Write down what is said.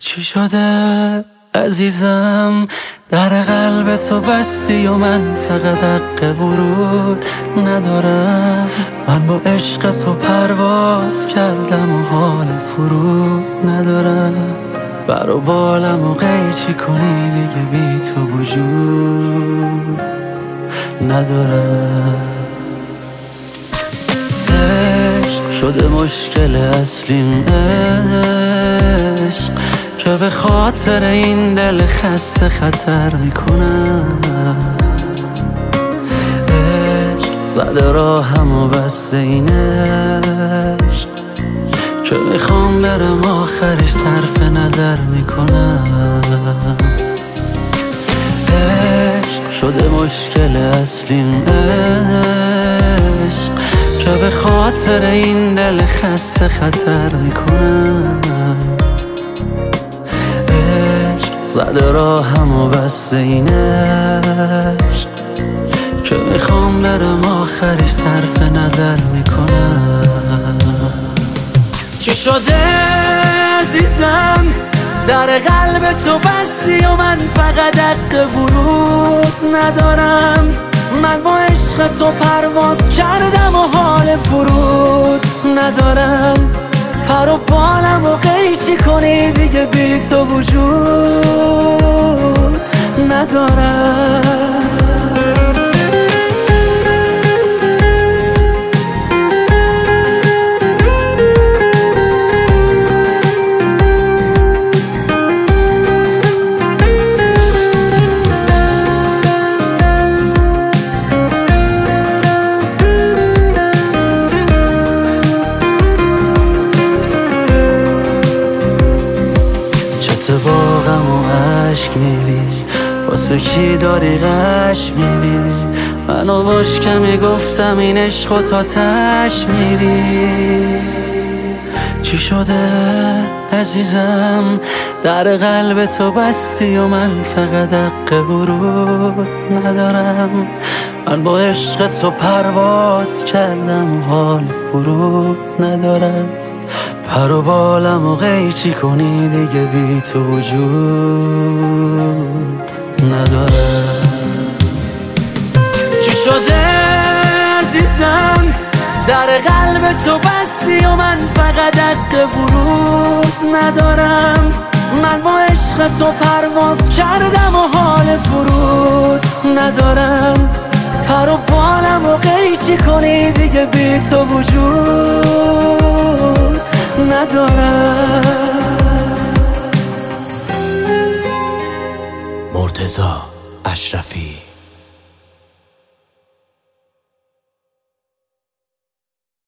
چی شده عزیزم؟ در قلب تو بستی و من فقط حق ورود ندارم. من با عشق تو پرواز کردم و حال فرود ندارم. بر و بالم و قیچی کنی دیگه بی تو وجود ندارم. عشق شده مشکل اصلیم، عشق که به خاطر این دل خسته خطر میکنم. عشق زده راهم و بسته این عشق که میخوام برم آخرش صرف نظر میکنم. عشق شده مشکل اصلیم، عشق که به خاطر این دل خسته خطر میکنم. عشق زده راهم و بسته این عشق که میخوام برم آخرش صرف نظر میکنم. چی شده عزیزم؟ در قلب تو بستی و من فقط حق ورود ندارم. من با عشق تو پرواز کردم و حال فرود ندارم. پر و بالم و قیچی کنی دیگه بی تو وجود ندارم. باغم و عشق میری، واسه کی داری غش میری؟ منو باش کمی گفتم این عشق و تا تش میری. چی شده عزیزم؟ در قلب تو بستی و من فقط حق ورود ندارم. من با عشق تو پرواز کردم و حال فرود ندارم. پر و بالم و قیچی کنی دیگه بی تو وجود ندارم. چی شده عزیزم؟ در قلب تو بستی و من فقط حق ورود ندارم. من با عشق تو پرواز کردم و حال فرود ندارم. پر و بالم و قیچی کنی دیگه بی تو وجود ندارم. مرتضی اشرفی.